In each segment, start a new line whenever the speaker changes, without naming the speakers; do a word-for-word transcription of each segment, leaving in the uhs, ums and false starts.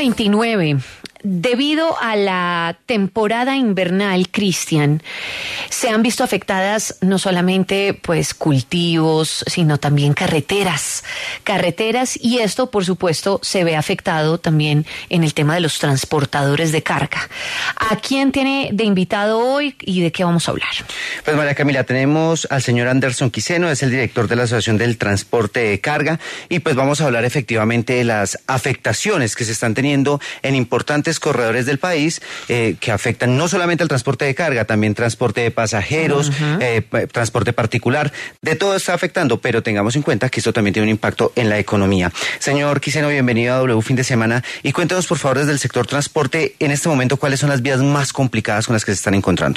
veintinueve. Debido a la temporada invernal, Cristian, se han visto afectadas no solamente pues cultivos, sino también carreteras, carreteras y esto, por supuesto, se ve afectado también en el tema de los transportadores de carga. ¿A quién tiene de invitado hoy y de qué vamos a hablar?
Pues María Camila, tenemos al señor Anderson Quiseno, es el director de la Asociación del Transporte de Carga y pues vamos a hablar efectivamente de las afectaciones que se están teniendo en importantes corredores del país eh, que afectan no solamente al transporte de carga, también transporte de pasajeros, uh-huh. eh, transporte particular, de todo está afectando, pero tengamos en cuenta que esto también tiene un impacto en la economía. Señor Quiseno, bienvenido a W Fin de Semana y cuéntenos por favor desde el sector transporte en este momento cuáles son las vías más complicadas con las que se están encontrando.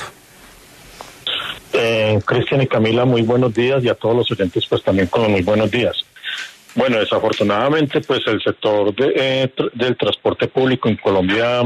Eh, Cristian y Camila, muy buenos días y a todos los oyentes pues también con los muy buenos días. Bueno, desafortunadamente, pues el sector de, eh, tr- del transporte público en Colombia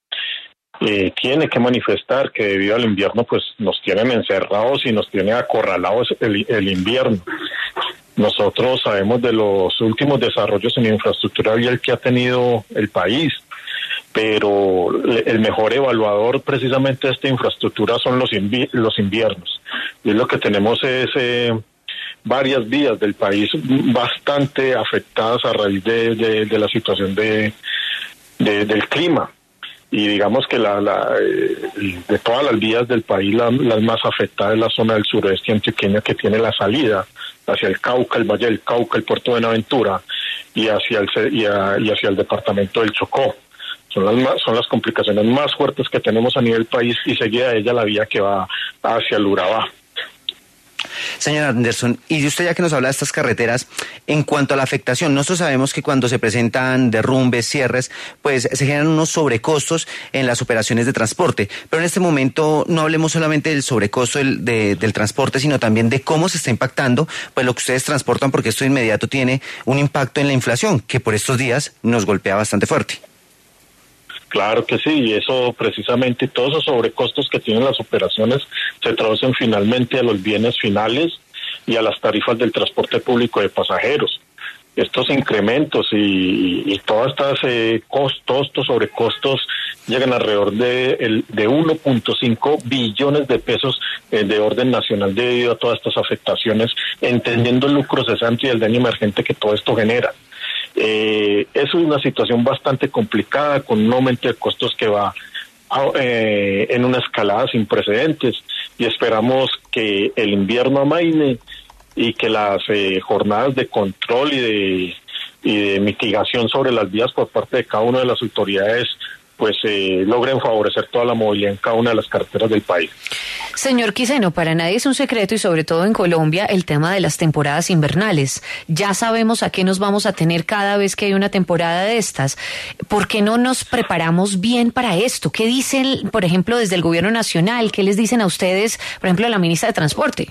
eh, tiene que manifestar que debido al invierno, pues nos tienen encerrados y nos tienen acorralados el, el invierno. Nosotros sabemos de los últimos desarrollos en infraestructura vial que ha tenido el país, pero el mejor evaluador precisamente de esta infraestructura son los, invi- los inviernos. Y lo que tenemos es... Eh, varias vías del país bastante afectadas a raíz de, de, de la situación de, de del clima y digamos que la, la de todas las vías del país la, las más afectadas es la zona del sureste antioqueño que tiene la salida hacia el Cauca, el Valle del Cauca, el puerto de Buenaventura y hacia el y, a, y hacia el departamento del Chocó. Son las más, son las complicaciones más fuertes que tenemos a nivel país y seguida de ella la vía que va hacia el Urabá.
Señor Anderson, y usted ya que nos habla de estas carreteras, en cuanto a la afectación, nosotros sabemos que cuando se presentan derrumbes, cierres, pues se generan unos sobrecostos en las operaciones de transporte, pero en este momento no hablemos solamente del sobrecosto del, de, del transporte, sino también de cómo se está impactando pues lo que ustedes transportan, porque esto de inmediato tiene un impacto en la inflación, que por estos días nos golpea bastante fuerte.
Claro que sí, y eso precisamente, todos esos sobrecostos que tienen las operaciones se traducen finalmente a los bienes finales y a las tarifas del transporte público de pasajeros. Estos incrementos y, y todas estas eh, costos, estos sobrecostos llegan alrededor de, el, de uno punto cinco billones de pesos eh, de orden nacional debido a todas estas afectaciones, entendiendo el lucro cesante y el daño emergente que todo esto genera. Eh, eso es una situación bastante complicada con un aumento de costos que va a, eh, en una escalada sin precedentes y esperamos que el invierno amaine y que las eh, jornadas de control y de, y de mitigación sobre las vías por parte de cada una de las autoridades pues eh, logren favorecer toda la movilidad en cada una de las carreteras del país.
Señor Quiseno, para nadie es un secreto y sobre todo en Colombia el tema de las temporadas invernales. Ya sabemos a qué nos vamos a tener cada vez que hay una temporada de estas. ¿Por qué no nos preparamos bien para esto? ¿Qué dicen, por ejemplo, desde el gobierno nacional? ¿Qué les dicen a ustedes, por ejemplo, a la ministra de Transporte?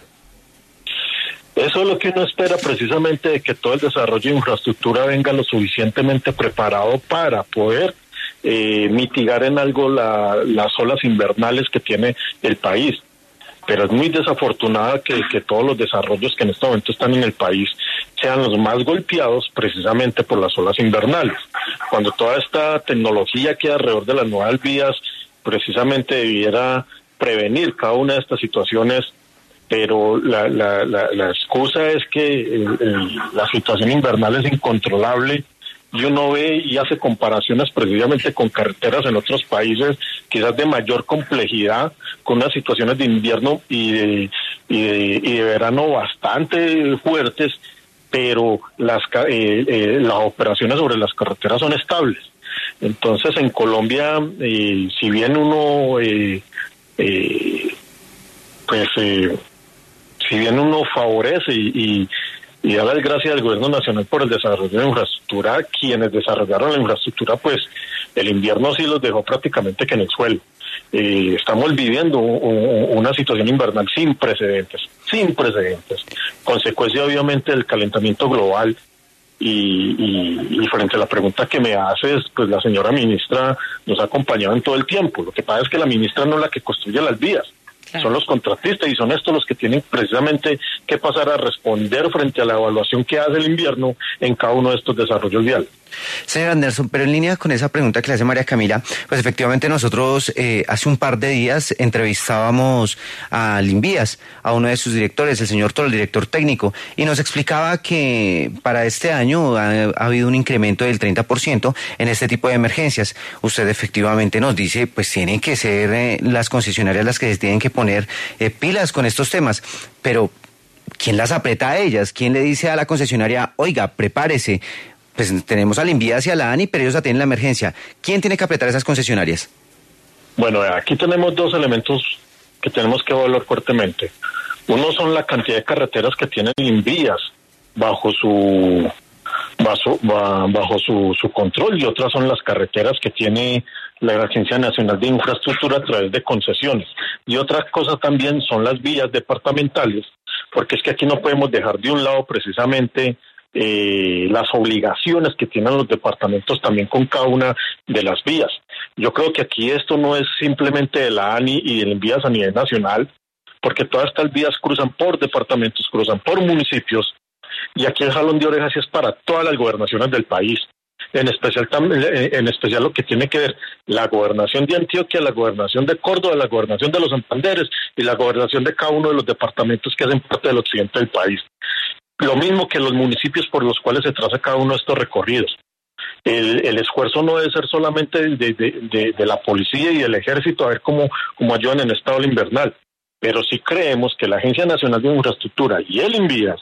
Eso es lo que uno espera precisamente, de que todo el desarrollo de infraestructura venga lo suficientemente preparado para poder Eh, mitigar en algo la, las olas invernales que tiene el país, pero es muy desafortunada que, que todos los desarrollos que en este momento están en el país sean los más golpeados precisamente por las olas invernales, cuando toda esta tecnología que hay alrededor de las nuevas vías precisamente debiera prevenir cada una de estas situaciones, pero la, la, la, la excusa es que el, el, la situación invernal es incontrolable. Y uno ve y hace comparaciones precisamente con carreteras en otros países, quizás de mayor complejidad, con unas situaciones de invierno y de, y de, y de verano bastante fuertes, pero las, eh, eh, las operaciones sobre las carreteras son estables. Entonces, en Colombia, eh, si bien uno, eh, eh, pues, eh, si bien uno favorece y, y Y da las gracias al gobierno nacional por el desarrollo de la infraestructura, quienes desarrollaron la infraestructura, pues el invierno sí los dejó prácticamente que en el suelo. Eh, estamos viviendo un, una situación invernal sin precedentes, sin precedentes, consecuencia obviamente del calentamiento global. Y, y, y frente a la pregunta que me haces, pues la señora ministra nos ha acompañado en todo el tiempo. Lo que pasa es que la ministra no es la que construye las vías. Claro. Son los contratistas y son estos los que tienen precisamente que pasar a responder frente a la evaluación que hace el invierno en cada uno de estos desarrollos viales.
Señor Anderson, pero en línea con esa pregunta que le hace María Camila, pues efectivamente nosotros eh, hace un par de días entrevistábamos a Linvías, a uno de sus directores, el señor Toro, el director técnico, y nos explicaba que para este año ha, ha habido un incremento del treinta por ciento en este tipo de emergencias. Usted efectivamente nos dice, pues tienen que ser eh, las concesionarias las que se tienen que poner eh, pilas con estos temas, pero ¿quién las aprieta a ellas? ¿Quién le dice a la concesionaria, oiga, prepárese? Pues tenemos a Linvías y a la ANI, pero ellos atienden la emergencia. ¿Quién tiene que apretar esas concesionarias?
Bueno, aquí tenemos dos elementos que tenemos que evaluar fuertemente. Uno son la cantidad de carreteras que tienen Linvías bajo su bajo, bajo su, su control, y otras son las carreteras que tiene la Agencia Nacional de Infraestructura a través de concesiones. Y otra cosa también son las vías departamentales, porque es que aquí no podemos dejar de un lado precisamente Eh, las obligaciones que tienen los departamentos también con cada una de las vías. Yo creo que aquí esto no es simplemente de la ANI y de Linvías a nivel nacional, porque todas estas vías cruzan por departamentos, cruzan por municipios, y aquí el jalón de orejas es para todas las gobernaciones del país, en especial en especial lo que tiene que ver la gobernación de Antioquia, la gobernación de Córdoba, la gobernación de los Santanderes y la gobernación de cada uno de los departamentos que hacen parte del occidente del país. Lo mismo que los municipios por los cuales se traza cada uno de estos recorridos. El, el esfuerzo no debe ser solamente de, de, de, de la policía y del ejército a ver cómo, cómo ayudan en estado invernal, pero sí creemos que la Agencia Nacional de Infraestructura y el Linvías,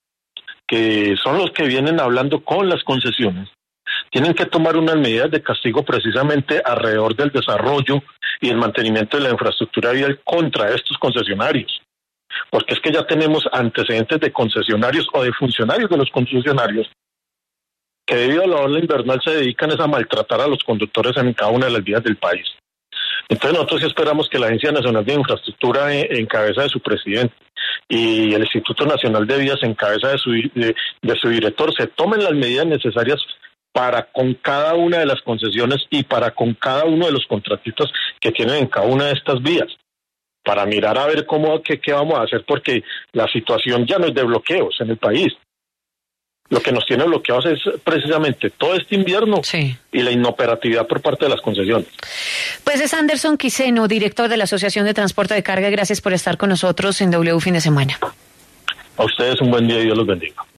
que son los que vienen hablando con las concesiones, tienen que tomar unas medidas de castigo precisamente alrededor del desarrollo y el mantenimiento de la infraestructura vial contra estos concesionarios. Porque es que ya tenemos antecedentes de concesionarios o de funcionarios de los concesionarios que debido a la ola invernal se dedican a maltratar a los conductores en cada una de las vías del país. Entonces nosotros sí esperamos que la Agencia Nacional de Infraestructura en cabeza de su presidente y el Instituto Nacional de Vías en cabeza de su, de, de su director se tomen las medidas necesarias para con cada una de las concesiones y para con cada uno de los contratistas que tienen en cada una de estas vías, para mirar a ver cómo qué, qué vamos a hacer, porque la situación ya no es de bloqueos en el país. Lo que nos tiene bloqueados es precisamente todo este invierno sí. y la inoperatividad por parte de las concesiones.
Pues es Anderson Quiseno, director de la Asociación de Transporte de Carga. Gracias por estar con nosotros en W Fin de Semana.
A ustedes un buen día y Dios los bendiga.